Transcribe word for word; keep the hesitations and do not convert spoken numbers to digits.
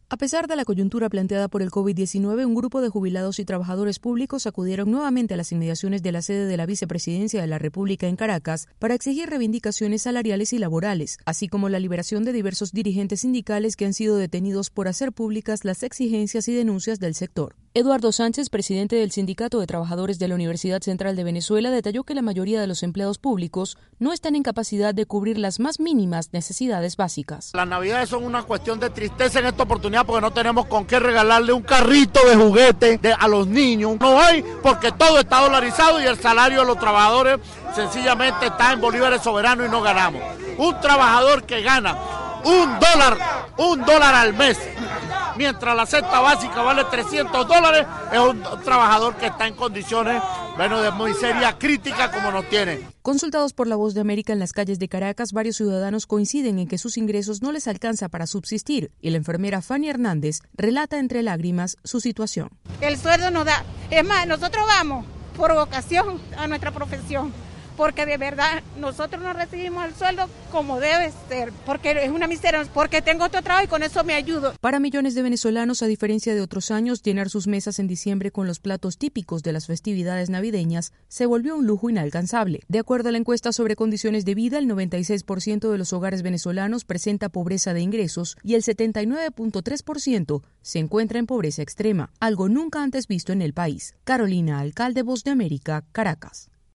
A pesar de la coyuntura planteada por el COVID diecinueve, un grupo de jubilados y trabajadores públicos acudieron nuevamente a las inmediaciones de la sede de la Vicepresidencia de la República en Caracas para exigir reivindicaciones salariales y laborales, así como la liberación de diversos dirigentes sindicales que han sido detenidos por hacer públicas las exigencias y denuncias del sector. Eduardo Sánchez, presidente del Sindicato de Trabajadores de la Universidad Central de Venezuela, detalló que la mayoría de los empleados públicos no están en capacidad de cubrir las más mínimas necesidades básicas. Las navidades son una cuestión de tristeza en esta oportunidad porque no tenemos con qué regalarle un carrito de juguete de, a los niños. No hay porque todo está dolarizado y el salario de los trabajadores sencillamente está en bolívares soberanos y no ganamos. Un trabajador que gana un dólar, un dólar al mes, mientras la cesta básica vale trescientos dólares, es un trabajador que está en condiciones, bueno, de miseria crítica como nos tienen. Consultados por La Voz de América en las calles de Caracas, varios ciudadanos coinciden en que sus ingresos no les alcanza para subsistir y la enfermera Fanny Hernández relata entre lágrimas su situación. El sueldo no da. Es más, nosotros vamos por vocación a nuestra profesión, porque de verdad nosotros no recibimos el sueldo como debe ser, porque es una miseria, porque tengo otro trabajo y con eso me ayudo. Para millones de venezolanos, a diferencia de otros años, llenar sus mesas en diciembre con los platos típicos de las festividades navideñas se volvió un lujo inalcanzable. De acuerdo a la encuesta sobre condiciones de vida, el noventa y seis por ciento de los hogares venezolanos presenta pobreza de ingresos y el setenta y nueve punto tres por ciento se encuentra en pobreza extrema, algo nunca antes visto en el país. Carolina Alcalde, Voz de América, Caracas.